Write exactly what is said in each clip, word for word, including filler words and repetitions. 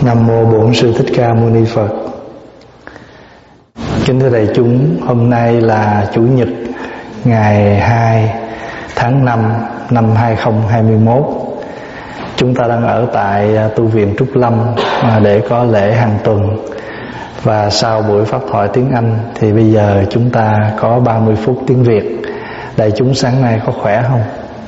Nam mô Bổn Sư Thích Ca Mâu Ni Phật. Kính thưa đại chúng, hôm nay là Chủ nhật ngày hai tháng năm năm hai không hai mốt. Chúng ta đang ở tại tu viện Trúc Lâm để có lễ hàng tuần. Và sau buổi pháp thoại tiếng Anh thì bây giờ chúng ta có ba mươi phút tiếng Việt. Đại chúng sáng nay có khỏe không?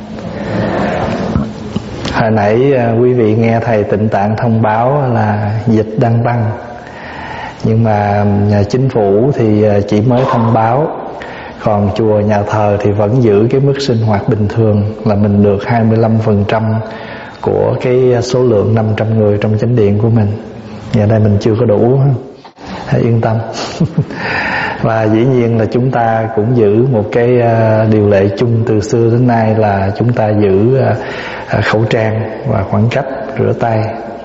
Hồi nãy quý vị nghe thầy Tịnh Tạng thông báo là dịch đang tăng, nhưng mà nhà chính phủ thì chỉ mới thông báo, còn chùa nhà thờ thì vẫn giữ cái mức sinh hoạt bình thường là mình được hai mươi lăm phần trăm của cái số lượng năm trăm người trong chánh điện của mình. Giờ đây mình chưa có đủ, hãy yên tâm. Và dĩ nhiên là chúng ta cũng giữ một cái điều lệ chung từ xưa đến nay là chúng ta giữ khẩu trang và khoảng cách rửa tay.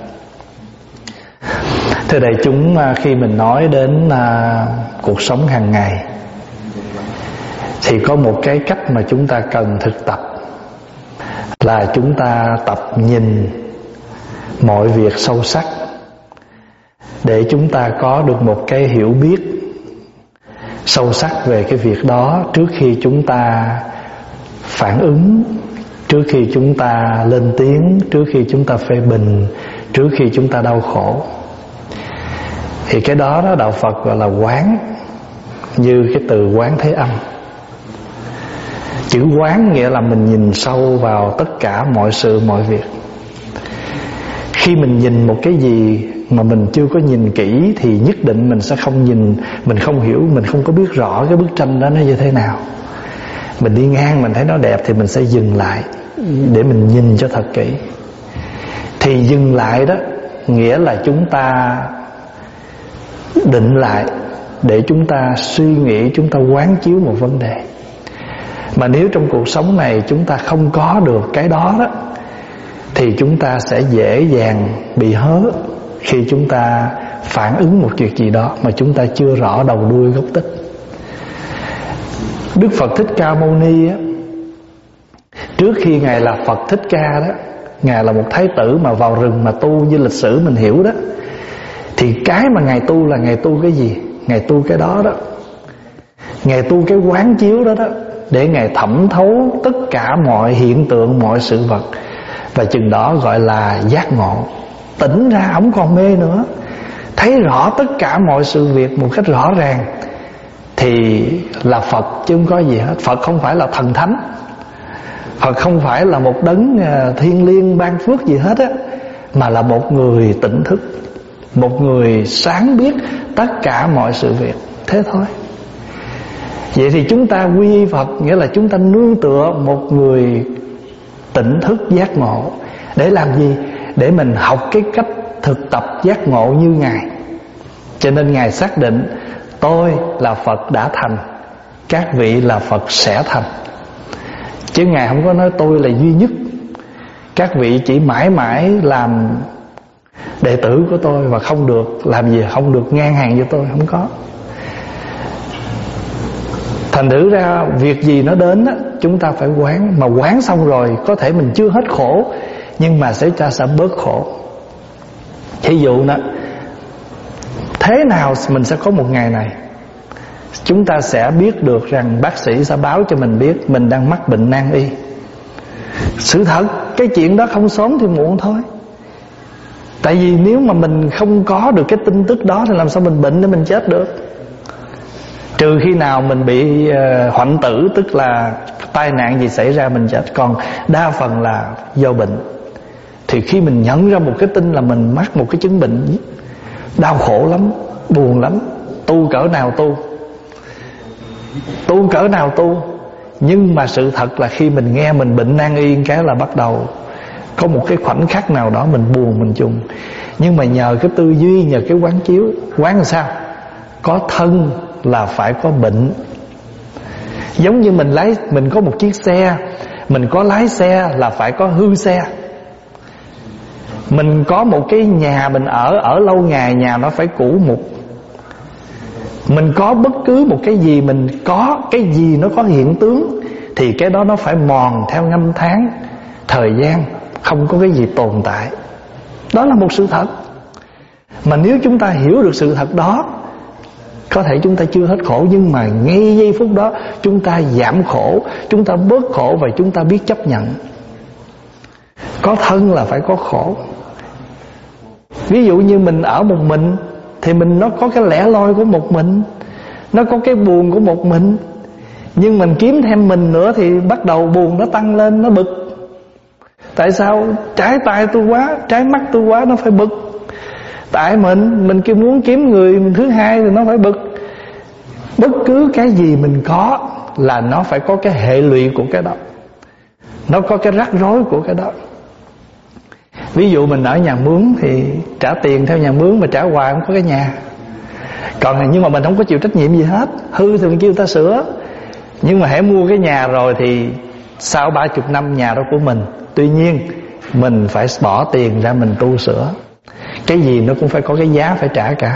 Thưa đại chúng, khi mình nói đến cuộc sống hàng ngày thì có một cái cách mà chúng ta cần thực tập, là chúng ta tập nhìn mọi việc sâu sắc để chúng ta có được một cái hiểu biết sâu sắc về cái việc đó trước khi chúng ta phản ứng, trước khi chúng ta lên tiếng, trước khi chúng ta phê bình, trước khi chúng ta đau khổ. Thì cái đó đó đạo Phật gọi là quán, như cái từ quán thế âm. Chữ quán nghĩa là mình nhìn sâu vào tất cả mọi sự mọi việc. Khi mình nhìn một cái gì mà mình chưa có nhìn kỹ thì nhất định mình sẽ không nhìn, mình không hiểu, mình không có biết rõ cái bức tranh đó nó như thế nào. Mình đi ngang mình thấy nó đẹp thì mình sẽ dừng lại để mình nhìn cho thật kỹ. Thì dừng lại đó nghĩa là chúng ta định lại để chúng ta suy nghĩ, chúng ta quán chiếu một vấn đề. Mà nếu trong cuộc sống này chúng ta không có được cái đó đó thì chúng ta sẽ dễ dàng bị hớ khi chúng ta phản ứng một việc gì đó mà chúng ta chưa rõ đầu đuôi gốc tích. Đức Phật Thích Ca Mâu Ni á, trước khi Ngài là Phật Thích Ca đó, Ngài là một thái tử mà vào rừng mà tu như lịch sử mình hiểu đó. Thì cái mà Ngài tu là Ngài tu cái gì? Ngài tu cái đó đó. Ngài tu cái quán chiếu đó đó, để Ngài thẩm thấu tất cả mọi hiện tượng, mọi sự vật. Và chừng đó gọi là giác ngộ. Tỉnh ra, ổng còn mê nữa, thấy rõ tất cả mọi sự việc một cách rõ ràng thì là Phật chứ không có gì hết. Phật không phải là thần thánh, Phật không phải là một đấng thiên liêng ban phước gì hết á, mà là một người tỉnh thức, một người sáng biết tất cả mọi sự việc. Thế thôi. Vậy thì chúng ta quy y Phật nghĩa là chúng ta nương tựa một người tỉnh thức giác ngộ. Để làm gì? Để mình học cái cách thực tập giác ngộ như Ngài. Cho nên Ngài xác định tôi là Phật đã thành, các vị là Phật sẽ thành. Chứ Ngài không có nói tôi là duy nhất, các vị chỉ mãi mãi làm đệ tử của tôi và không được làm gì, không được ngang hàng với tôi, không có. Thành thử ra việc gì nó đến á, chúng ta phải quán. Mà quán xong rồi có thể mình chưa hết khổ, nhưng mà sẽ ta sẽ bớt khổ. Thí dụ đó, thế nào mình sẽ có một ngày này chúng ta sẽ biết được rằng bác sĩ sẽ báo cho mình biết mình đang mắc bệnh nan y. Sự thật, cái chuyện đó không sớm thì muộn thôi. Tại vì nếu mà mình không có được cái tin tức đó thì làm sao mình bệnh để mình chết được. Trừ khi nào mình bị uh, hoạnh tử, tức là tai nạn gì xảy ra mình chết. Còn đa phần là do bệnh. Thì khi mình nhận ra một cái tin là mình mắc một cái chứng bệnh, đau khổ lắm, buồn lắm. Tu cỡ nào tu, tu cỡ nào tu. Nhưng mà sự thật là khi mình nghe mình bệnh nan y cái là bắt đầu có một cái khoảnh khắc nào đó mình buồn, mình chung. Nhưng mà nhờ cái tư duy, nhờ cái quán chiếu. Quán làm sao? Có thân là phải có bệnh. Giống như mình lái, mình có một chiếc xe, mình có lái xe là phải có hư xe. Mình có một cái nhà mình ở, ở lâu ngày nhà nó phải cũ mục. Mình có bất cứ một cái gì, mình có cái gì nó có hiện tướng thì cái đó nó phải mòn theo năm tháng, thời gian, không có cái gì tồn tại. Đó là một sự thật. Mà nếu chúng ta hiểu được sự thật đó, có thể chúng ta chưa hết khổ, nhưng mà ngay giây phút đó chúng ta giảm khổ, chúng ta bớt khổ và chúng ta biết chấp nhận. Có thân là phải có khổ. Ví dụ như mình ở một mình thì mình nó có cái lẻ loi của một mình, nó có cái buồn của một mình. Nhưng mình kiếm thêm mình nữa thì bắt đầu buồn nó tăng lên, nó bực. Tại sao? Trái tay tôi quá, trái mắt tôi quá, nó phải bực. Tại mình, mình kia muốn kiếm người thứ hai thì nó phải bực. Bất cứ cái gì mình có là nó phải có cái hệ lụy của cái đó, nó có cái rắc rối của cái đó. Ví dụ mình ở nhà mướn thì trả tiền theo nhà mướn, mà trả hoài không có cái nhà. Còn nhưng mà mình không có chịu trách nhiệm gì hết. Hư thì mình kêu người ta sửa. Nhưng mà hãy mua cái nhà rồi thì sau ba chục năm nhà đó của mình. Tuy nhiên mình phải bỏ tiền ra mình tu sửa. Cái gì nó cũng phải có cái giá phải trả cả.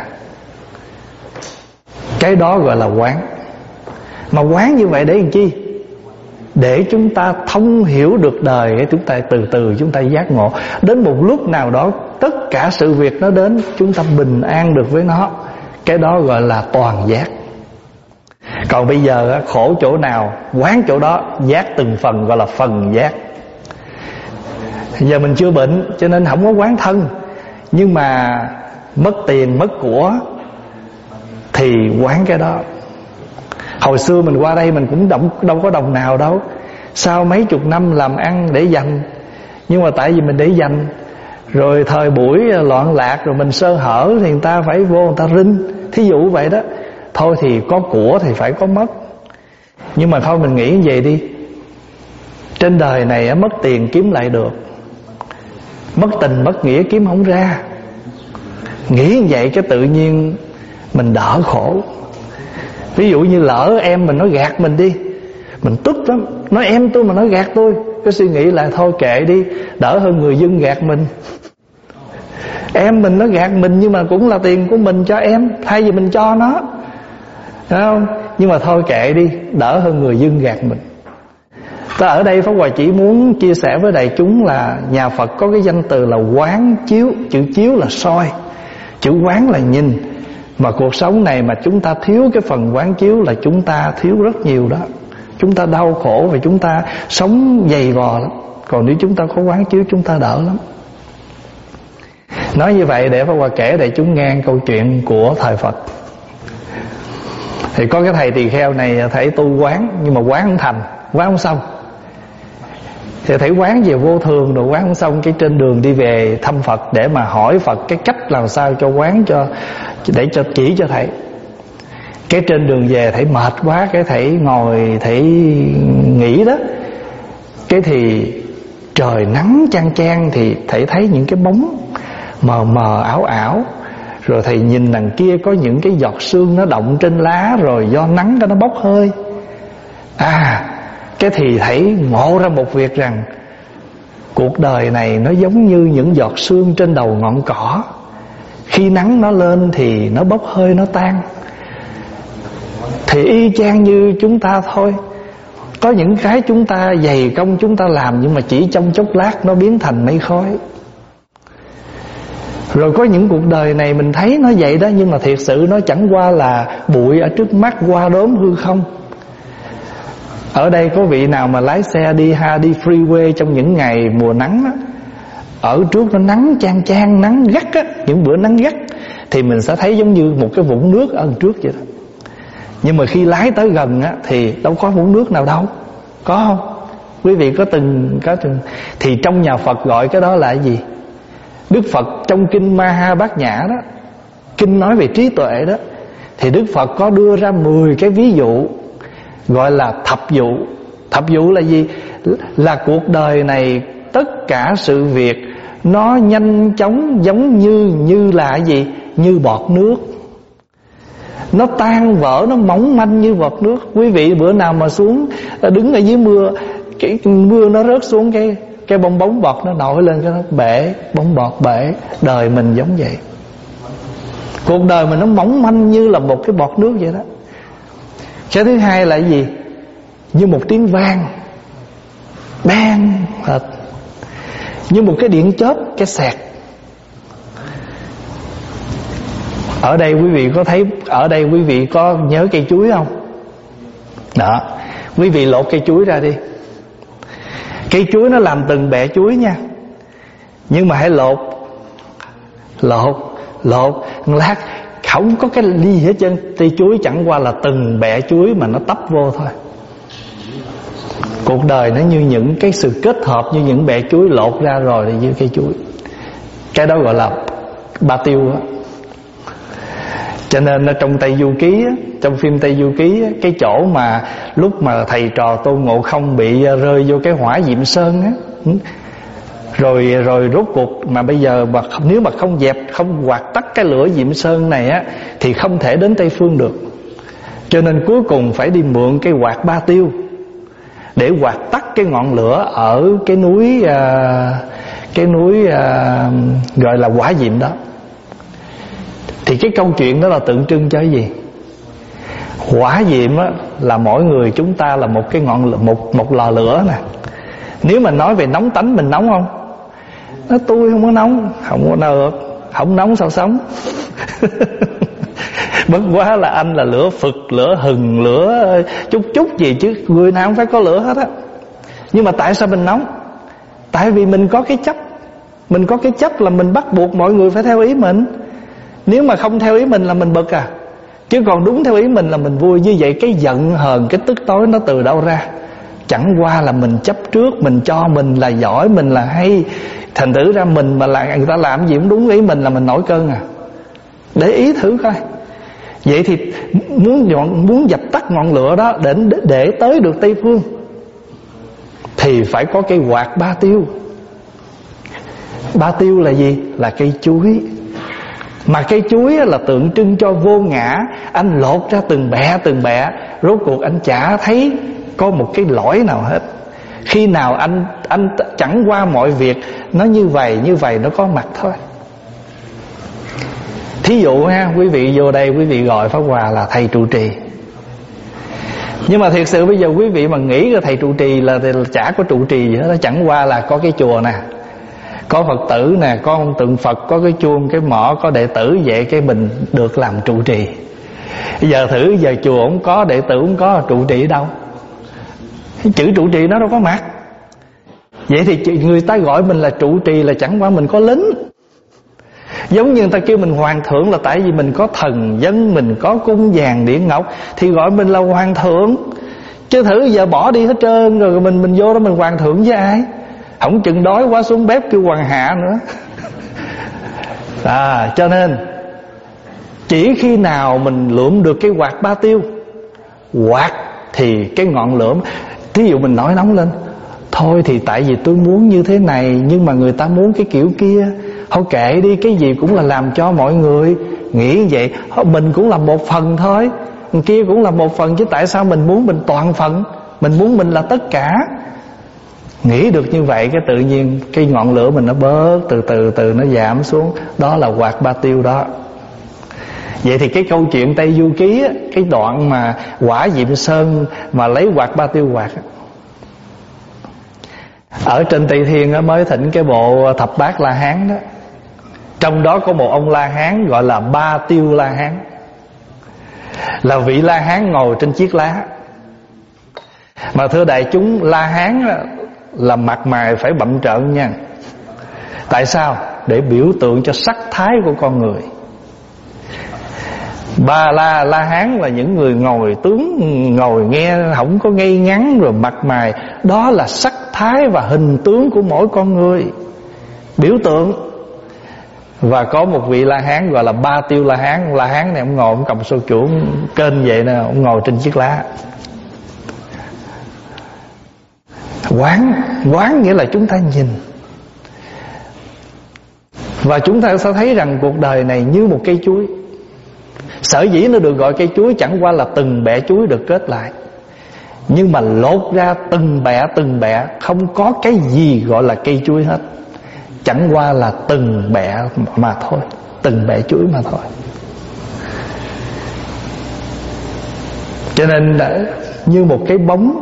Cái đó gọi là quán. Mà quán như vậy để làm chi? Để chúng ta thông hiểu được đời, chúng ta từ từ chúng ta giác ngộ. Đến một lúc nào đó tất cả sự việc nó đến, chúng ta bình an được với nó. Cái đó gọi là toàn giác. Còn bây giờ khổ chỗ nào quán chỗ đó, giác từng phần gọi là phần giác. Giờ mình chưa bệnh cho nên không có quán thân, nhưng mà mất tiền mất của thì quán cái đó. Hồi xưa mình qua đây mình cũng đâu, đâu có đồng nào đâu. Sau mấy chục năm làm ăn để dành, nhưng mà tại vì mình để dành rồi thời buổi loạn lạc, rồi mình sơ hở thì người ta phải vô người ta rinh. Thí dụ vậy đó. Thôi thì có của thì phải có mất. Nhưng mà thôi mình nghĩ như vậy đi. Trên đời này mất tiền kiếm lại được, mất tình mất nghĩa kiếm không ra. Nghĩ như vậy cái tự nhiên mình đỡ khổ. Ví dụ như lỡ em mình nó gạt mình đi, mình tức lắm. Nói em tôi mà nó gạt tôi, cái suy nghĩ là thôi kệ đi, đỡ hơn người dân gạt mình. Em mình nó gạt mình nhưng mà cũng là tiền của mình cho em, thay vì mình cho nó, phải không? Nhưng mà thôi kệ đi, đỡ hơn người dân gạt mình. Ta ở đây Pháp Hòa chỉ muốn chia sẻ với đại chúng là nhà Phật có cái danh từ là quán chiếu. Chữ chiếu là soi, chữ quán là nhìn. Mà cuộc sống này mà chúng ta thiếu cái phần quán chiếu là chúng ta thiếu rất nhiều đó. Chúng ta đau khổ và chúng ta sống dày vò lắm. Còn nếu chúng ta có quán chiếu chúng ta đỡ lắm. Nói như vậy để Pháp Hòa kể để chúng nghe câu chuyện của thời Phật. Thì có cái thầy tỳ kheo này thầy tu quán, nhưng mà quán không thành, quán không xong. Thì thầy quán về vô thường rồi quán không xong, cái trên đường đi về thăm Phật để mà hỏi Phật cái cách làm sao cho quán cho, để cho chỉ cho thầy. Cái trên đường về thầy mệt quá, cái thầy ngồi thầy nghỉ đó. Cái thì trời nắng chang chang thì thầy thấy những cái bóng mờ mờ ảo ảo. Rồi thầy nhìn đằng kia có những cái giọt sương nó động trên lá, rồi do nắng nó bốc hơi. À, cái thì thầy ngộ ra một việc rằng cuộc đời này nó giống như những giọt sương trên đầu ngọn cỏ. Khi nắng nó lên thì nó bốc hơi, nó tan. Thì y chang như chúng ta thôi. Có những cái chúng ta dày công chúng ta làm, nhưng mà chỉ trong chốc lát nó biến thành mây khói. Rồi có những cuộc đời này mình thấy nó vậy đó, nhưng mà thiệt sự nó chẳng qua là bụi ở trước mắt, qua đốm hư không. Ở đây có vị nào mà lái xe đi ha đi freeway trong những ngày mùa nắng á, ở trước nó nắng chang chang, nắng gắt á, những bữa nắng gắt thì mình sẽ thấy giống như một cái vũng nước ở trước vậy đó. Nhưng mà khi lái tới gần á thì đâu có vũng nước nào đâu, có không? Quý vị có từng có từng thì trong nhà Phật gọi cái đó là cái gì? Đức Phật trong kinh Ma Ha Bát Nhã đó, kinh nói về trí tuệ đó, thì Đức Phật có đưa ra mười cái ví dụ gọi là thập dụ. Thập dụ là gì? Là cuộc đời này tất cả sự việc nó nhanh chóng giống như như là cái gì? Như bọt nước. Nó tan vỡ, nó mỏng manh như bọt nước. Quý vị bữa nào mà xuống đứng ở dưới mưa, cái mưa nó rớt xuống, cái cái bong bóng bọt nó nổi lên, cái nó bể, bong bọt bể. Đời mình giống vậy. Cuộc đời mình nó mỏng manh như là một cái bọt nước vậy đó. Cái thứ hai là cái gì? Như một tiếng vang bang hệt, như một cái điện chớp, cái xẹt. Ở đây quý vị có thấy, ở đây quý vị có nhớ cây chuối không? Đó, quý vị lột cây chuối ra đi. Cây chuối nó làm từng bẹ chuối nha, nhưng mà hãy lột Lột Lột lát không có cái ly hết trơn. Cây chuối chẳng qua là từng bẹ chuối mà nó tấp vô thôi. Cuộc đời nó như những cái sự kết hợp, như những bẹ chuối lột ra rồi thì như cây chuối. Cái đó gọi là ba tiêu đó. Cho nên trong Tây Du Ký, trong phim Tây Du Ký, cái chỗ mà lúc mà thầy trò Tôn Ngộ Không bị rơi vô cái hỏa Diệm Sơn á, rồi rồi rốt cuộc mà bây giờ mà nếu mà không dẹp, không quạt tắt cái lửa Diệm Sơn này á, thì không thể đến Tây Phương được. Cho nên cuối cùng phải đi mượn cái quạt ba tiêu để quạt tắt cái ngọn lửa ở cái núi à, cái núi à, gọi là Hỏa Diệm đó. Thì cái câu chuyện đó là tượng trưng cho cái gì? Hỏa Diệm á, là mỗi người chúng ta là một cái ngọn một một lò lửa nè. Nếu mà nói về nóng tánh mình nóng không? Nói tôi không có nóng, không có được, không nóng sao sống. Bất quá là anh là lửa phực, lửa hừng, lửa chút chút gì chứ người nào không phải có lửa hết á. Nhưng mà tại sao mình nóng? Tại vì mình có cái chấp. Mình có cái chấp là mình bắt buộc mọi người phải theo ý mình. Nếu mà không theo ý mình là mình bực à. Chứ còn đúng theo ý mình là mình vui. Như vậy cái giận hờn, cái tức tối nó từ đâu ra? Chẳng qua là mình chấp trước, mình cho mình là giỏi, mình là hay. Thành thử ra mình mà là người ta làm gì cũng đúng ý mình là mình nổi cơn à. Để ý thử coi. Vậy thì muốn dọn, muốn dập tắt ngọn lửa đó để, để tới được Tây Phương thì phải có cây quạt ba tiêu. Ba tiêu là gì? Là cây chuối. Mà cây chuối là tượng trưng cho vô ngã. Anh lột ra từng bẹ từng bẹ, rốt cuộc anh chả thấy có một cái lỗi nào hết. Khi nào anh anh chẳng qua mọi việc nó như vậy như vậy nó có mặt thôi. Thí dụ ha, quý vị vô đây quý vị gọi Pháp Hòa là thầy trụ trì. Nhưng mà thiệt sự bây giờ quý vị mà nghĩ là thầy trụ trì là, là chả có trụ trì gì hết. Chẳng qua là có cái chùa nè, có Phật tử nè, có ông tượng Phật, có cái chuông, cái mõ, có đệ tử, vậy cái mình được làm trụ trì. Bây giờ thử giờ chùa không có, đệ tử không có, trụ trì ở đâu? Chữ trụ trì nó đâu có mặt. Vậy thì người ta gọi mình là trụ trì là chẳng qua mình có lính. Giống như người ta kêu mình hoàng thượng là tại vì mình có thần dân, mình có cung vàng điện ngọc thì gọi mình là hoàng thượng. Chứ thử giờ bỏ đi hết trơn rồi mình mình vô đó mình hoàng thượng với ai? Không chừng đói quá xuống bếp kêu hoàng hạ nữa. À, cho nên chỉ khi nào mình lượm được cái quạt ba tiêu, quạt thì cái ngọn lửa. Thí dụ mình nổi nóng lên, thôi thì tại vì tôi muốn như thế này nhưng mà người ta muốn cái kiểu kia, thôi kệ đi, cái gì cũng là làm cho mọi người. Nghĩ vậy, mình cũng là một phần thôi, người kia cũng là một phần, chứ tại sao mình muốn mình toàn phần? Mình muốn mình là tất cả. Nghĩ được như vậy cái tự nhiên cái ngọn lửa mình nó bớt từ từ từ nó giảm xuống. Đó là quạt ba tiêu đó. Vậy thì cái câu chuyện Tây Du Ký á, cái đoạn mà Hỏa Diệm Sơn mà lấy quạt ba tiêu quạt á, ở trên Tây Thiên á, mới thỉnh cái bộ Thập Bát La Hán đó. Trong đó có một ông La Hán gọi là Ba Tiêu La Hán, là vị La Hán ngồi trên chiếc lá. Mà thưa đại chúng, La Hán là mặt mày phải bặm trợn nha. Tại sao? Để biểu tượng cho sắc thái của con người. Ba La La Hán là những người ngồi tướng, ngồi nghe không có ngây ngắn rồi mặt mày. Đó là sắc thái và hình tướng của mỗi con người, biểu tượng. Và có một vị La Hán gọi là Ba Tiêu La Hán. La Hán này ông ngồi, ông cầm sâu chuỗng kênh vậy nè, ông ngồi trên chiếc lá. Quán, quán nghĩa là chúng ta nhìn. Và chúng ta sẽ thấy rằng cuộc đời này như một cây chuối. Sở dĩ nó được gọi cây chuối chẳng qua là từng bẹ chuối được kết lại. Nhưng mà lột ra từng bẹ từng bẹ, không có cái gì gọi là cây chuối hết. Chẳng qua là từng bẹ mà thôi, từng bẹ chuối mà thôi. Cho nên đã, như một cái bóng,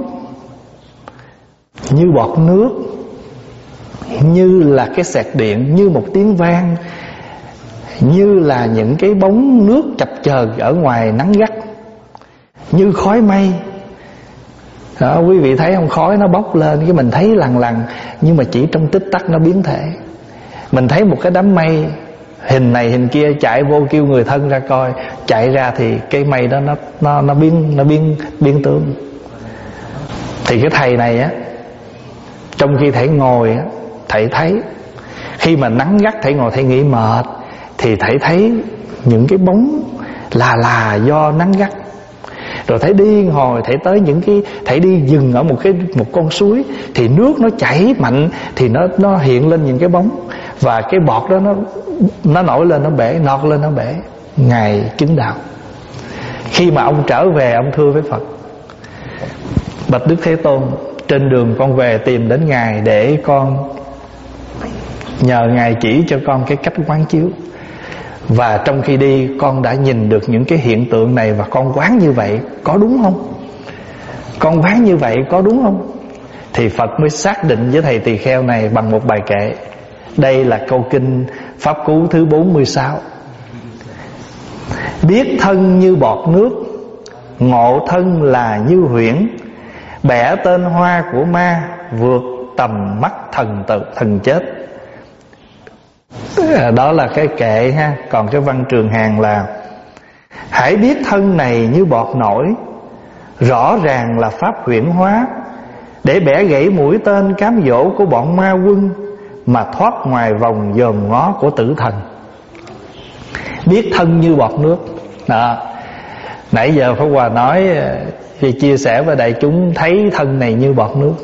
như bọt nước, như là cái sẹt điện, như một tiếng vang, như là những cái bóng nước chập chờn ở ngoài nắng gắt, như khói mây. Đó, quý vị thấy không, khói nó bốc lên, cái mình thấy lằn lằn, nhưng mà chỉ trong tích tắc nó biến thể. Mình thấy một cái đám mây hình này hình kia, chạy vô kêu người thân ra coi, chạy ra thì cái mây đó nó nó nó biến nó biến biến tướng. Thì cái thầy này á, trong khi thầy ngồi á, thầy thấy khi mà nắng gắt thầy ngồi thầy nghỉ mệt, thì thầy thấy những cái bóng là là do nắng gắt. Rồi thầy đi hồi thầy tới những cái, thầy đi dừng ở một cái một con suối, thì nước nó chảy mạnh, thì nó nó hiện lên những cái bóng, và cái bọt đó nó nó nổi lên nó bể, nọt lên nó bể. Ngài chứng đạo. Khi mà ông trở về, ông thưa với Phật: bạch Đức Thế Tôn, trên đường con về tìm đến Ngài để con nhờ Ngài chỉ cho con cái cách quán chiếu. Và trong khi đi con đã nhìn được những cái hiện tượng này, và con quán như vậy có đúng không? Con quán như vậy có đúng không? Thì Phật mới xác định với thầy tỳ kheo này bằng một bài kệ. Đây là câu kinh Pháp Cú thứ bốn mươi sáu. Biết thân như bọt nước, ngộ thân là như huyễn, bẻ tên hoa của ma, vượt tầm mắt thần tự thần chết. Đó là cái kệ ha. Còn cái văn Trường Hàn là: hãy biết thân này như bọt nổi, rõ ràng là pháp huyễn hóa, để bẻ gãy mũi tên cám dỗ của bọn ma quân, mà thoát ngoài vòng dòm ngó của tử thần. Biết thân như bọt nước đó. Nãy giờ Pháp Hòa nói thì chia sẻ với đại chúng thấy thân này như bọt nước.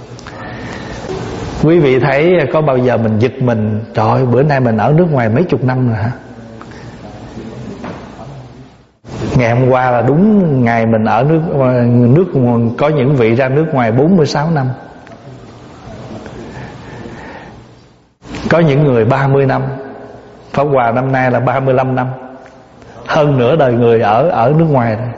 Quý vị thấy có bao giờ mình giật mình, trời ơi, bữa nay mình ở nước ngoài mấy chục năm rồi hả? Ngày hôm qua là đúng ngày mình ở nước nước có những vị ra nước ngoài bốn mươi sáu năm. Có những người ba mươi năm. Pháp Hòa năm nay là ba mươi lăm năm, hơn nửa đời người ở ở nước ngoài rồi.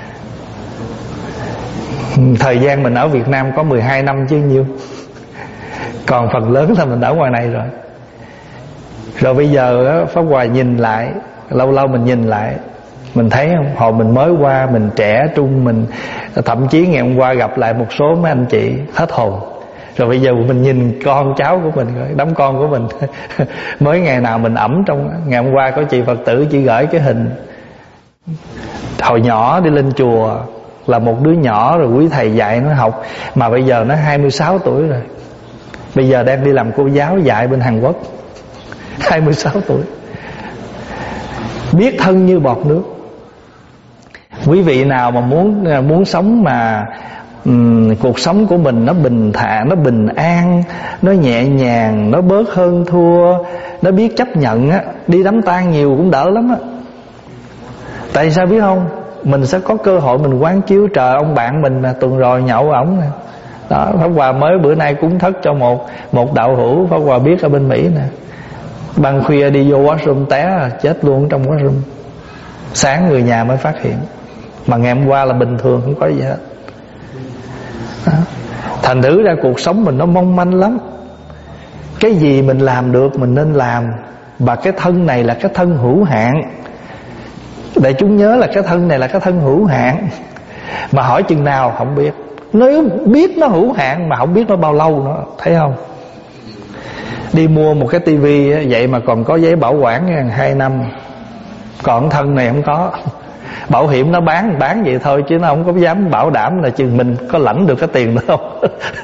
Thời gian mình ở Việt Nam có mười hai năm chứ nhiêu. Còn phần lớn là mình ở ngoài này rồi. Rồi bây giờ Pháp Hòa nhìn lại, lâu lâu mình nhìn lại, mình thấy không, hồi mình mới qua, mình trẻ trung, mình thậm chí ngày hôm qua gặp lại một số mấy anh chị hết hồn. Rồi bây giờ mình nhìn con cháu của mình, đám con của mình mới ngày nào mình ẩm trong. Ngày hôm qua có chị Phật tử chỉ gửi cái hình hồi nhỏ đi lên chùa, là một đứa nhỏ rồi quý thầy dạy nó học, mà bây giờ nó hai mươi sáu tuổi rồi. Bây giờ đang đi làm cô giáo dạy bên Hàn Quốc. Hai mươi sáu tuổi. Biết thân như bọt nước. Quý vị nào mà muốn muốn sống mà um, cuộc sống của mình nó bình thản, nó bình an, nó nhẹ nhàng, nó bớt hơn thua, nó biết chấp nhận á, đi đám tang nhiều cũng đỡ lắm á. Tại sao biết không? Mình sẽ có cơ hội mình quán chiếu. Trời, ông bạn mình mà tuần rồi nhậu ổng nè. Đó, Pháp Hòa mới bữa nay cúng thất cho một một đạo hữu Pháp Hòa biết ở bên Mỹ nè. Ban khuya đi vô washroom té, chết luôn trong washroom. Sáng người nhà mới phát hiện. Mà ngày hôm qua là bình thường, không có gì hết. Đó. Thành thử ra cuộc sống mình nó mong manh lắm. Cái gì mình làm được mình nên làm. Và cái thân này là cái thân hữu hạn. Để chúng nhớ là cái thân này là cái thân hữu hạn. Mà hỏi chừng nào không biết. Nếu biết nó hữu hạn mà không biết nó bao lâu nữa. Thấy không? Đi mua một cái tivi vậy mà còn có giấy bảo quản hai năm. Còn thân này không có. Bảo hiểm nó bán bán vậy thôi, chứ nó không có dám bảo đảm là chừng mình có lãnh được cái tiền đó không.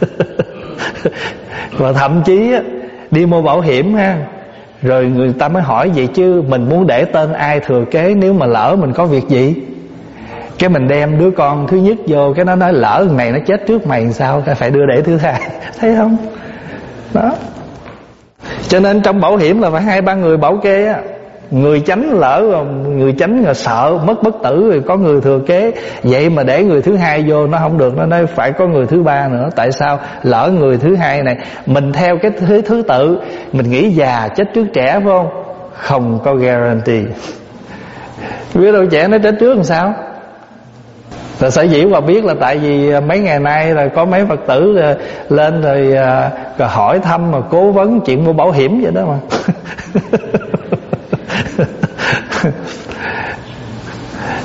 Và thậm chí đi mua bảo hiểm ha, rồi người ta mới hỏi vậy chứ mình muốn để tên ai thừa kế nếu mà lỡ mình có việc gì. Cái mình đem đứa con thứ nhất vô, cái nó nói lỡ thằng này nó chết trước mày làm sao, phải đưa để thứ hai. Thấy không? Đó. Cho nên trong bảo hiểm là phải hai ba người bảo kê á. Người chánh lỡ, người chánh là sợ mất bất tử rồi có người thừa kế. Vậy mà để người thứ hai vô nó không được. Nó nói phải có người thứ ba nữa. Tại sao? Lỡ người thứ hai này mình theo cái thứ, thứ tự, mình nghĩ già chết trước trẻ phải không? Không có guarantee. Biết đâu trẻ nó chết trước làm sao. Rồi sở dĩ mà biết là tại vì mấy ngày nay là có mấy Phật tử lên rồi, rồi hỏi thăm mà cố vấn chuyện mua bảo hiểm vậy đó mà.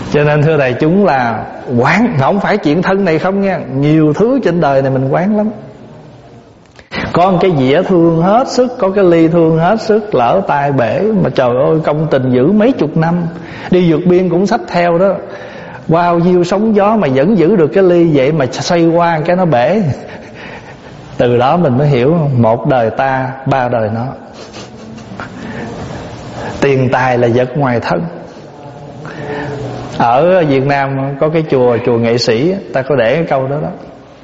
Cho nên thưa đại chúng là quán, không phải chuyện thân này không nha, nhiều thứ trên đời này mình quán lắm. Có một cái dĩa thương hết sức, có cái ly thương hết sức, lỡ tay bể mà trời ơi công tình giữ mấy chục năm, đi vượt biên cũng xách theo đó, bao nhiêu sóng gió mà vẫn giữ được cái ly, vậy mà xoay qua cái nó bể. Từ đó mình mới hiểu một đời ta ba đời nó. Tiền tài là vật ngoài thân. Ở Việt Nam có cái chùa chùa Nghệ Sĩ, ta có để cái câu đó đó: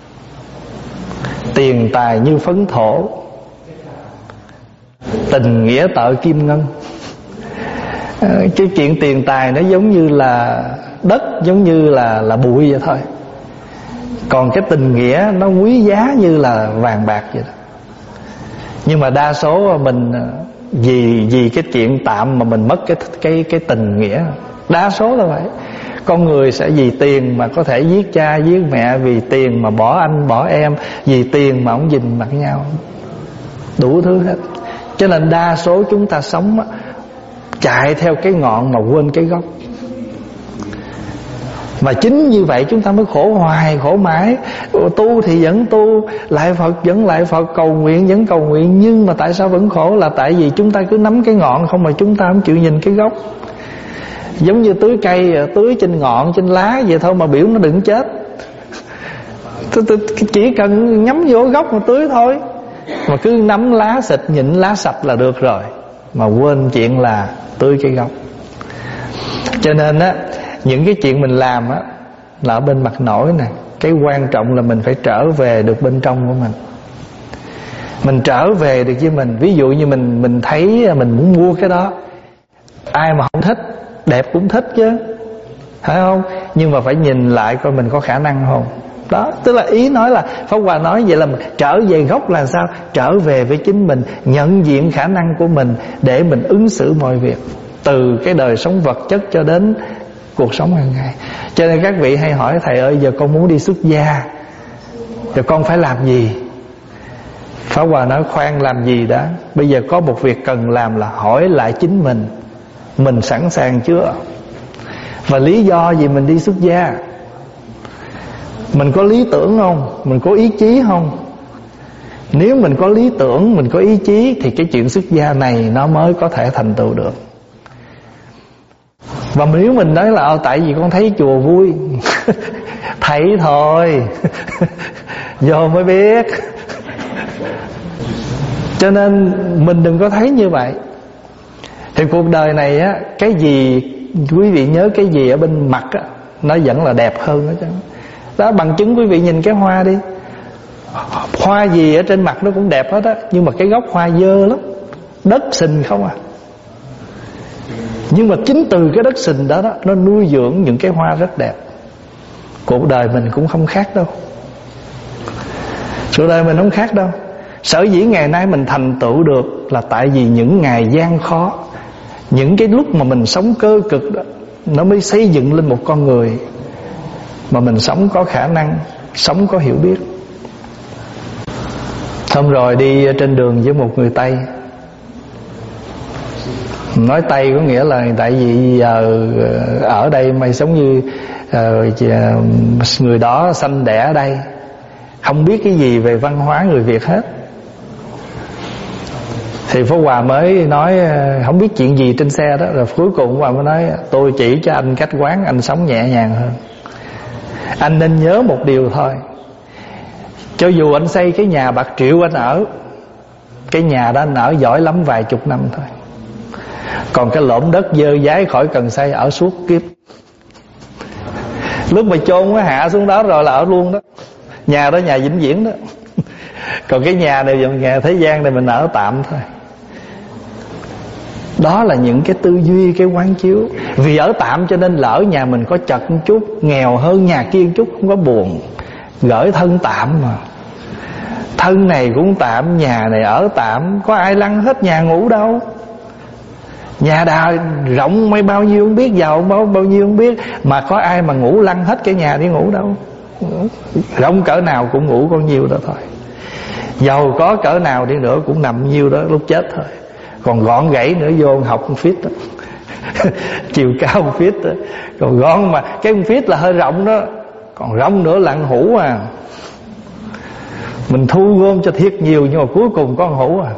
tiền tài như phấn thổ, tình nghĩa tợ kim ngân. Cái chuyện tiền tài nó giống như là đất, giống như là là bụi vậy thôi. Còn cái tình nghĩa nó quý giá như là vàng bạc vậy đó. Nhưng mà đa số mình vì vì cái chuyện tạm mà mình mất cái cái cái tình nghĩa. Đa số là vậy. Con người sẽ vì tiền mà có thể giết cha giết mẹ, vì tiền mà bỏ anh bỏ em, vì tiền mà không nhìn mặt nhau, đủ thứ hết. Cho nên đa số chúng ta sống chạy theo cái ngọn mà quên cái gốc. Mà chính như vậy chúng ta mới khổ hoài, khổ mãi. Tu thì vẫn tu, lại Phật vẫn lại Phật, cầu nguyện vẫn cầu nguyện, nhưng mà tại sao vẫn khổ? Là tại vì chúng ta cứ nắm cái ngọn không, mà chúng ta không chịu nhìn cái gốc. Giống như tưới cây, tưới trên ngọn, trên lá vậy thôi mà biểu nó đừng chết. Chỉ cần nhắm vô gốc mà tưới thôi. Mà cứ nắm lá xịt, nhịn lá sạch là được rồi, mà quên chuyện là tưới cái gốc. Cho nên á, những cái chuyện mình làm á là ở bên mặt nổi nè. Cái quan trọng là mình phải trở về được bên trong của mình. Mình trở về được với mình. Ví dụ như mình mình thấy mình muốn mua cái đó, ai mà không thích, đẹp cũng thích chứ, phải không? Nhưng mà phải nhìn lại coi mình có khả năng không. Đó, tức là ý nói là Pháp Hòa nói vậy là mình trở về gốc là sao? Trở về với chính mình, nhận diện khả năng của mình để mình ứng xử mọi việc, từ cái đời sống vật chất cho đến cuộc sống hàng ngày. Cho nên các vị hay hỏi thầy ơi, giờ con muốn đi xuất gia, giờ con phải làm gì? Pháp Hòa nói khoan làm gì đã. Bây giờ có một việc cần làm là hỏi lại chính mình, mình sẵn sàng chưa? Và lý do gì mình đi xuất gia? Mình có lý tưởng không? Mình có ý chí không? Nếu mình có lý tưởng, mình có ý chí thì cái chuyện xuất gia này nó mới có thể thành tựu được. Và nếu mình nói là ờ, tại vì con thấy chùa vui thấy thôi vô mới biết. Cho nên mình đừng có thấy như vậy. Thì cuộc đời này á, cái gì quý vị nhớ, cái gì ở bên mặt á, nó vẫn là đẹp hơn đó chứ. Đó, bằng chứng quý vị nhìn cái hoa đi, hoa gì ở trên mặt nó cũng đẹp hết á, nhưng mà cái gốc hoa dơ lắm, đất sình không à. Nhưng mà chính từ cái đất sình đó, đó nó nuôi dưỡng những cái hoa rất đẹp. Cuộc đời mình cũng không khác đâu. Cuộc đời mình không khác đâu. Sở dĩ ngày nay mình thành tựu được là tại vì những ngày gian khó, những cái lúc mà mình sống cơ cực đó, nó mới xây dựng lên một con người mà mình sống có khả năng, sống có hiểu biết. Hôm rồi đi trên đường với một người Tây. Nói Tây có nghĩa là tại vì giờ ở đây mày sống như uh, người đó sanh đẻ ở đây, không biết cái gì về văn hóa người Việt hết. Thì Pháp Hòa mới nói không biết chuyện gì trên xe đó. Rồi cuối cùng Pháp Hòa mới nói tôi chỉ cho anh cách quán, anh sống nhẹ nhàng hơn. Anh nên nhớ một điều thôi, cho dù anh xây cái nhà bạc triệu anh ở, cái nhà đó anh ở giỏi lắm vài chục năm thôi. Còn cái lỗm đất dơ dái khỏi cần xây ở suốt kiếp. Lúc mà chôn nó hạ xuống đó rồi là ở luôn đó. Nhà đó nhà vĩnh viễn đó. Còn cái nhà này nhà thế gian này mình ở tạm thôi. Đó là những cái tư duy, cái quán chiếu. Vì ở tạm cho nên lỡ nhà mình có chật một chút, nghèo hơn nhà kia một chút không có buồn. Gửi thân tạm mà. Thân này cũng tạm, nhà này ở tạm, có ai lăn hết nhà ngủ đâu. Nhà đào rộng mấy bao nhiêu không biết, giàu bao, bao nhiêu không biết, mà có ai mà ngủ lăn hết cái nhà đi ngủ đâu. Rộng cỡ nào cũng ngủ con nhiêu đó thôi. Giàu có cỡ nào đi nữa cũng nằm nhiêu đó lúc chết thôi. Còn gọn gãy nữa vô học phít đó. Chiều cao một feet, còn gọn mà cái một feet là hơi rộng đó, còn rộng nữa là ăn hũ à. Mình thu gom cho thiệt nhiều nhưng mà cuối cùng có ăn hũ à.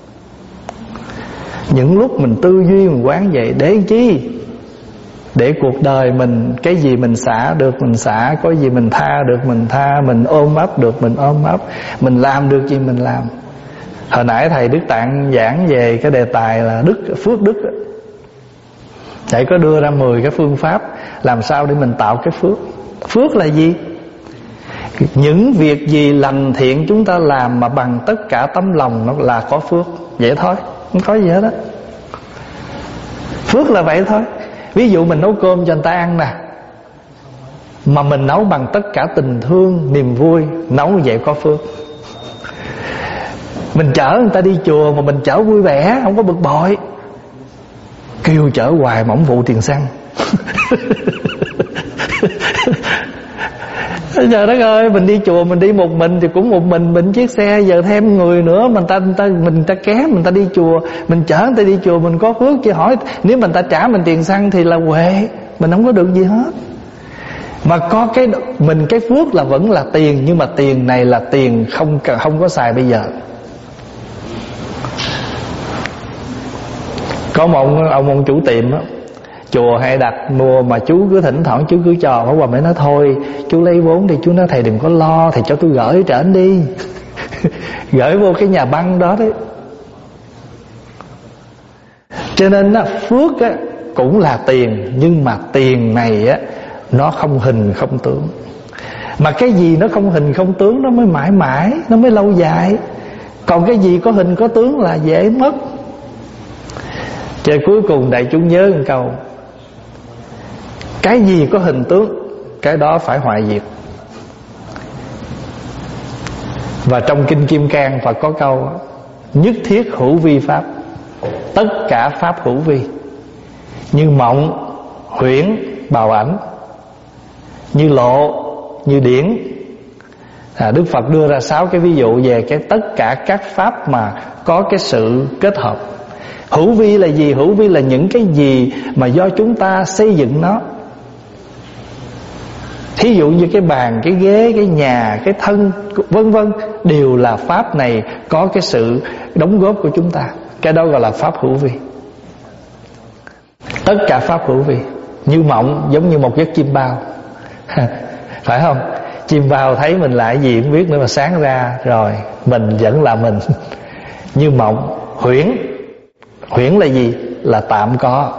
Những lúc mình tư duy mình quán vậy để chi? Để cuộc đời mình, cái gì mình xả được mình xả, có gì mình tha được mình tha, mình ôm ấp được mình ôm ấp, mình làm được gì mình làm. Hồi nãy thầy Đức Tạng giảng về cái đề tài là đức, phước đức. Thầy có đưa ra mười cái phương pháp làm sao để mình tạo cái phước. Phước là gì? Những việc gì lành thiện chúng ta làm mà bằng tất cả tấm lòng nó là có phước. Vậy thôi, không có gì hết á. Phước là vậy thôi. Ví dụ mình nấu cơm cho người ta ăn nè, mà mình nấu bằng tất cả tình thương, niềm vui, nấu vậy có phước. Mình chở người ta đi chùa mà mình chở vui vẻ, không có bực bội. Kêu chở hoài mà không phụ tiền xăng. Trời đất ơi, mình đi chùa mình đi một mình thì cũng một mình mình chiếc xe, giờ thêm người nữa mình ta, mình ta mình ta kém mình ta đi chùa, mình chở người ta đi chùa mình có phước chứ. Hỏi nếu mình ta trả mình tiền xăng thì là huệ, mình không có được gì hết. Mà có cái mình cái phước là vẫn là tiền, nhưng mà tiền này là tiền không không có xài bây giờ. Có một ông, ông, ông chủ tiệm á, chùa hay đặt mua mà chú cứ thỉnh thoảng chú cứ cho. Pháp Hòa mới nói thôi chú lấy vốn đi. Chú nói thầy đừng có lo, thầy cho tôi gửi trển đi. Gửi vô cái nhà băng đó đấy. Cho nên á, phước á, cũng là tiền, nhưng mà tiền này á, nó không hình không tướng. Mà cái gì nó không hình không tướng nó mới mãi mãi, nó mới lâu dài. Còn cái gì có hình có tướng là dễ mất. Cho cuối cùng đại chúng nhớ một câu: cái gì có hình tướng, cái đó phải hoại diệt. Và trong Kinh Kim Cang Phật có câu: nhất thiết hữu vi pháp, tất cả pháp hữu vi. Như mộng, huyễn, bào ảnh, như lộ, như điển. à, Đức Phật đưa ra sáu cái ví dụ về cái tất cả các pháp mà có cái sự kết hợp. Hữu vi là gì? Hữu vi là những cái gì mà do chúng ta xây dựng nó. Thí dụ như cái bàn, cái ghế, cái nhà, cái thân, vân vân, đều là pháp này có cái sự đóng góp của chúng ta. Cái đó gọi là pháp hữu vi. Tất cả pháp hữu vi. Như mộng giống như một giấc chim bao. Phải không? Chim bao thấy mình là cái gì không biết nữa, mà sáng ra rồi mình vẫn là mình. Như mộng. Huyễn. Huyễn là gì? Là tạm có.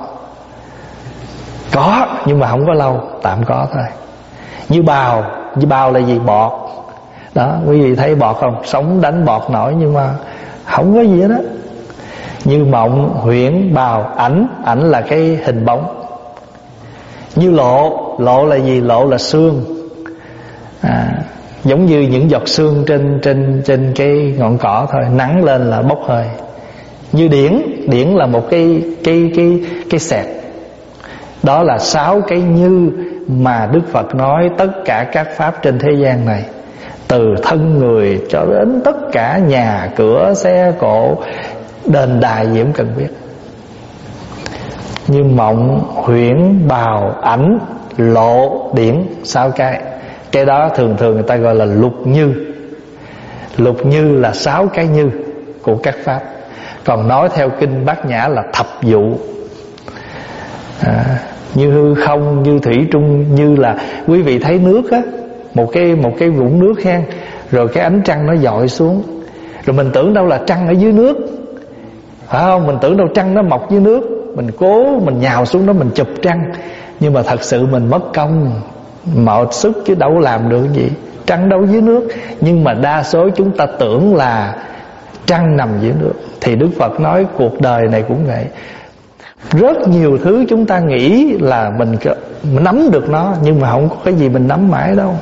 Có nhưng mà không có lâu, tạm có thôi. Như bào. Như bào là gì? Bọt. Đó, quý vị thấy bọt không? Sống đánh bọt nổi nhưng mà không có gì hết đó. Như mộng, huyễn, bào, ảnh. Ảnh là cái hình bóng. Như lộ. Lộ là gì? Lộ là sương. à, Giống như những giọt sương trên trên trên cái ngọn cỏ thôi, nắng lên là bốc hơi. Như điển. Điển là một cái cái cái cái sẹt. Đó là sáu cái như mà Đức Phật nói tất cả các pháp trên thế gian này, từ thân người cho đến tất cả nhà cửa xe cộ đền đài gì cũng cần biết. Như mộng, huyễn, bào, ảnh, lộ, điển. Sáu cái. Cái đó thường thường người ta gọi là lục như. Lục như là sáu cái như của các pháp. Còn nói theo Kinh Bát Nhã là thập dụ. à, Như hư không, như thủy trung. Như là quý vị thấy nước á, Một cái một cái vũng nước ha, rồi cái ánh trăng nó dọi xuống, rồi mình tưởng đâu là trăng ở dưới nước, phải không? Mình tưởng đâu trăng nó mọc dưới nước, mình cố mình nhào xuống đó mình chụp trăng. Nhưng mà thật sự mình mất công mạo sức chứ đâu làm được gì. Trăng đâu dưới nước. Nhưng mà đa số chúng ta tưởng là trăng nằm dưới nước. Thì Đức Phật nói cuộc đời này cũng vậy. Rất nhiều thứ chúng ta nghĩ là mình, mình nắm được nó, nhưng mà không có cái gì mình nắm mãi đâu.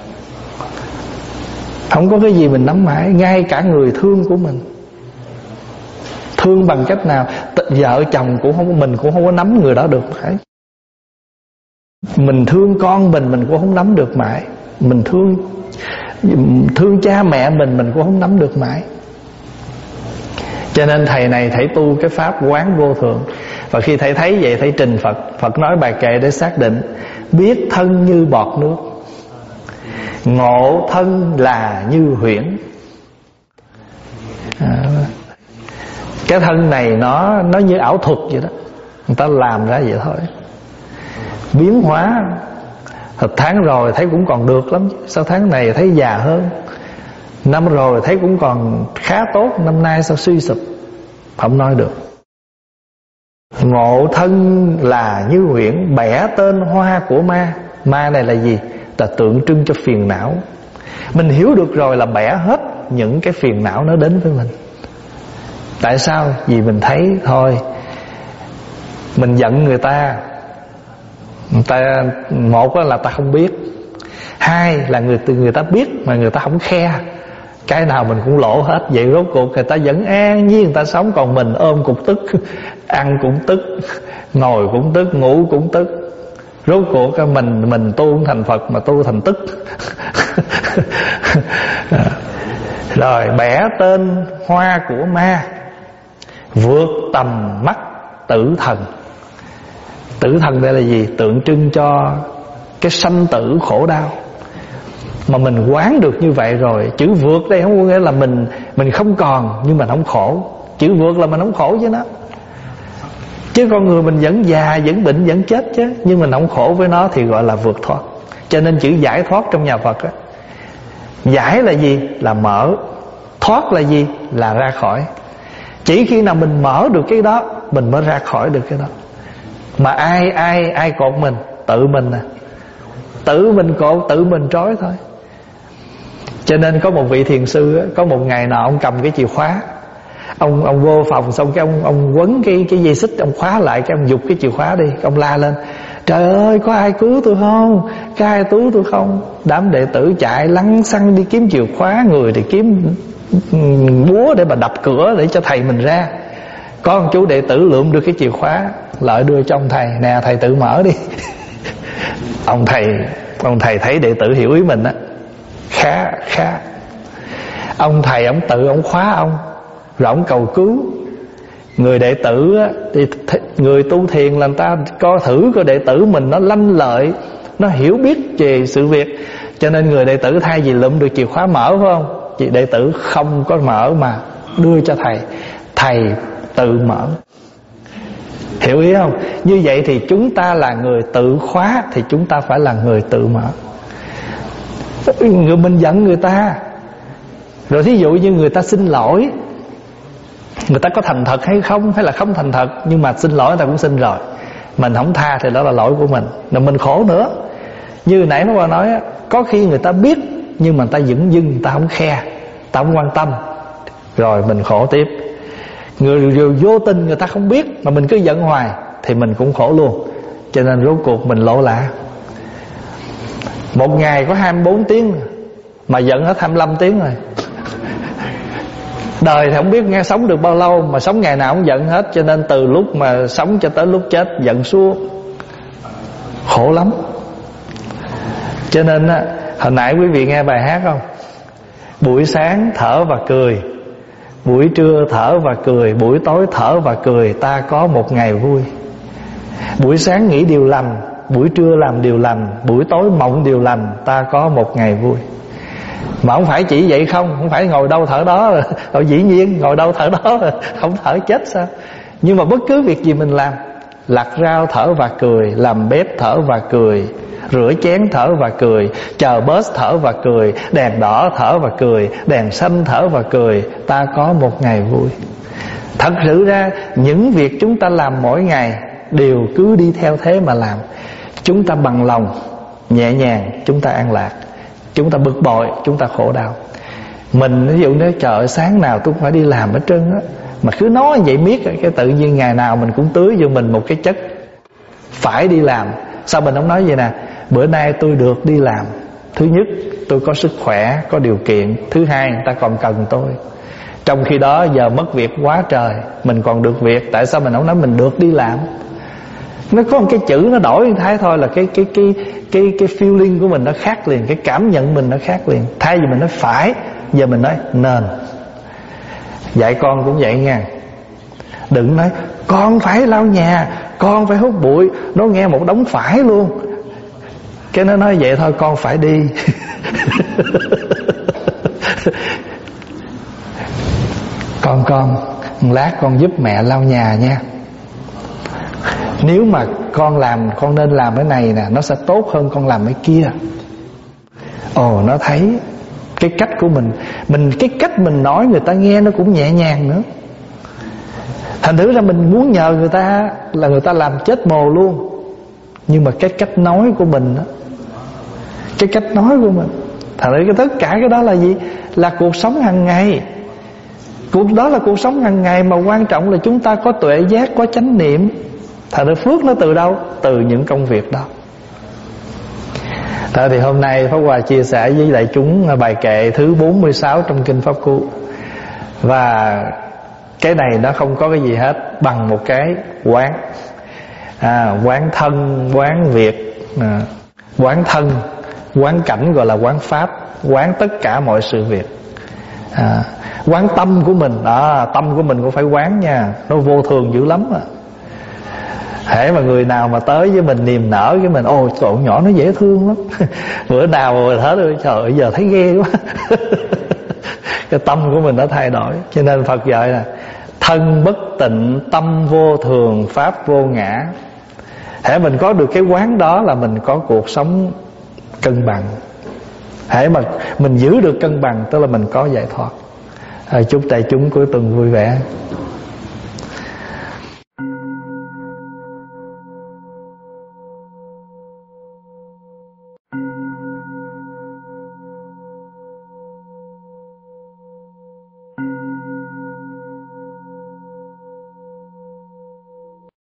Không có cái gì mình nắm mãi. Ngay cả người thương của mình, thương bằng cách nào? Vợ chồng cũng không, mình cũng không có nắm người đó được mãi. Mình thương con mình, mình cũng không nắm được mãi. Mình thương Thương cha mẹ mình, mình cũng không nắm được mãi. Cho nên thầy này thầy tu cái pháp quán vô thường. Và khi thầy thấy vậy, thầy trình Phật. Phật nói bài kệ để xác định: biết thân như bọt nước, ngộ thân là như huyễn. à, Cái thân này nó nó như ảo thuật vậy đó, người ta làm ra vậy thôi. Biến hóa Thật tháng rồi thấy cũng còn được lắm, sao tháng này thấy già hơn, năm rồi thấy cũng còn khá tốt, năm nay sao suy sụp. Không nói được. Ngộ thân là như huyễn, bẻ tên hoa của ma. Ma này là gì? Là tượng trưng cho phiền não. Mình hiểu được rồi là bẻ hết những cái phiền não nó đến với mình. Tại sao? Vì mình thấy thôi, mình giận người ta, người ta một là ta không biết, hai là người người ta biết mà người ta không khe. Cái nào mình cũng lỗ hết. Vậy rốt cuộc người ta vẫn an nhiên người ta sống, còn mình ôm cục tức, ăn cũng tức, ngồi cũng tức, ngủ cũng tức. Rốt cuộc mình mình tu không thành Phật mà tu thành tức. Rồi bẻ tên hoa của ma, vượt tầm mắt tử thần. Tử thần đây là gì? Tượng trưng cho cái sanh tử khổ đau. Mà mình quán được như vậy rồi, chữ vượt đây không có nghĩa là mình mình không còn nhưng mình không khổ. Chữ vượt là mình không khổ với nó. Chứ con người mình vẫn già, vẫn bệnh, vẫn chết chứ, nhưng mình không khổ với nó thì gọi là vượt thoát. Cho nên chữ giải thoát trong nhà Phật á, giải là gì? Là mở. Thoát là gì? Là ra khỏi. Chỉ khi nào mình mở được cái đó, mình mới ra khỏi được cái đó. Mà ai ai ai cột mình? Tự mình à. Tự mình cột, tự mình trói thôi. Cho nên có một vị thiền sư á, có một ngày nào ông cầm cái chìa khóa, Ông ông vô phòng xong cái ông ông quấn cái cái dây xích, ông khóa lại, cái ông giục cái chìa khóa đi, ông la lên: trời ơi, có ai cứu tôi không? Có ai cứu tôi không? Đám đệ tử chạy lăn xăng đi kiếm chìa khóa, người thì kiếm búa để mà đập cửa để cho thầy mình ra. Có một chú đệ tử lượm được cái chìa khóa, lại đưa cho ông thầy: nè thầy tự mở đi. Ông thầy ông thầy thấy đệ tử hiểu ý mình á, khá khá. Ông thầy ông tự ông khóa ông, rồi ông cầu cứu. Người đệ tử á, thì người tu thiền là người ta coi thử coi đệ tử mình nó lanh lợi, nó hiểu biết về sự việc. Cho nên người đệ tử thay vì lụm được chìa khóa mở, phải không? Chị đệ tử không có mở mà đưa cho thầy, thầy tự mở. Hiểu ý không? Như vậy thì chúng ta là người tự khóa, thì chúng ta phải là người tự mở. Người mình giận người ta, rồi thí dụ như người ta xin lỗi, người ta có thành thật hay không, hay là không thành thật, nhưng mà xin lỗi người ta cũng xin rồi, mình không tha thì đó là lỗi của mình, rồi mình khổ nữa. Như nãy nó qua nói, có khi người ta biết nhưng mà người ta dửng dưng, người ta không khe, người ta không quan tâm, rồi mình khổ tiếp. Người vô tình người ta không biết mà mình cứ giận hoài thì mình cũng khổ luôn. Cho nên rốt cuộc mình lỗ lã. Một ngày có hai mươi bốn tiếng mà giận hết hai mươi lăm tiếng rồi. Đời thì không biết nghe sống được bao lâu, mà sống ngày nào cũng giận hết. Cho nên từ lúc mà sống cho tới lúc chết giận suốt, khổ lắm. Cho nên hồi nãy quý vị nghe bài hát không? Buổi sáng thở và cười, buổi trưa thở và cười, buổi tối thở và cười, ta có một ngày vui. Buổi sáng nghĩ điều lành, buổi trưa làm điều lành, buổi tối mộng điều lành, ta có một ngày vui. Mà không phải chỉ vậy không, không phải ngồi đâu thở đó rồi, rồi dĩ nhiên ngồi đâu thở đó rồi, không thở chết sao. Nhưng mà bất cứ việc gì mình làm, lặt rau thở và cười, làm bếp thở và cười, rửa chén thở và cười, chờ bus thở và cười, đèn đỏ thở và cười, đèn xanh thở và cười, ta có một ngày vui. Thật sự ra những việc chúng ta làm mỗi ngày đều cứ đi theo thế mà làm. Chúng ta bằng lòng, nhẹ nhàng, chúng ta an lạc. Chúng ta bực bội, chúng ta khổ đau. Mình ví dụ nếu trời sáng nào tôi cũng phải đi làm hết trơn á, mà cứ nói vậy miết, cái tự nhiên ngày nào mình cũng tưới vô mình một cái chất phải đi làm. Sao mình không nói vậy nè: bữa nay tôi được đi làm. Thứ nhất, tôi có sức khỏe, có điều kiện. Thứ hai, người ta còn cần tôi. Trong khi đó giờ mất việc quá trời, mình còn được việc. Tại sao mình không nói mình được đi làm? Nó có một cái chữ nó đổi thay thôi là cái cái cái cái cái feeling của mình nó khác liền, cái cảm nhận mình nó khác liền. Thay vì mình nói phải, giờ mình nói nên. Dạy con cũng vậy nha. Đừng nói con phải lau nhà, con phải hút bụi. Nó nghe một đống phải luôn. Cái nó nói vậy thôi, con phải đi. Con con lát con giúp mẹ lau nhà nha. Nếu mà con làm, con nên làm cái này nè, nó sẽ tốt hơn con làm cái kia. Ồ, nó thấy cái cách của mình, mình cái cách mình nói người ta nghe nó cũng nhẹ nhàng nữa. Thành thử ra mình muốn nhờ người ta là người ta làm chết mồ luôn. Nhưng mà cái cách nói của mình đó, cái cách nói của mình, thành ra tất cả cái đó là gì? Là cuộc sống hàng ngày. Cuộc đó là cuộc sống hàng ngày, mà quan trọng là chúng ta có tuệ giác, có chánh niệm. Thành ra phước nó từ đâu? Từ những công việc đó. Thôi thì hôm nay Pháp Hòa chia sẻ với đại chúng bài kệ thứ bốn mươi sáu trong Kinh Pháp Cú. Và cái này nó không có cái gì hết bằng một cái quán. à, Quán thân, quán việc, à, quán thân, quán cảnh gọi là quán pháp. Quán tất cả mọi sự việc, à, quán tâm của mình. à, Tâm của mình cũng phải quán nha. Nó vô thường dữ lắm à. Hễ mà người nào mà tới với mình niềm nở cái mình, ôi cậu nhỏ nó dễ thương lắm. Bữa nào mà thở rồi trời ơi giờ thấy ghê quá. Cái tâm của mình đã thay đổi. Cho nên Phật dạy là thân bất tịnh, tâm vô thường, pháp vô ngã. Hễ mình có được cái quán đó là mình có cuộc sống cân bằng. Hễ mà mình giữ được cân bằng tức là mình có giải thoát. à, Chúc đại chúng cuối tuần vui vẻ.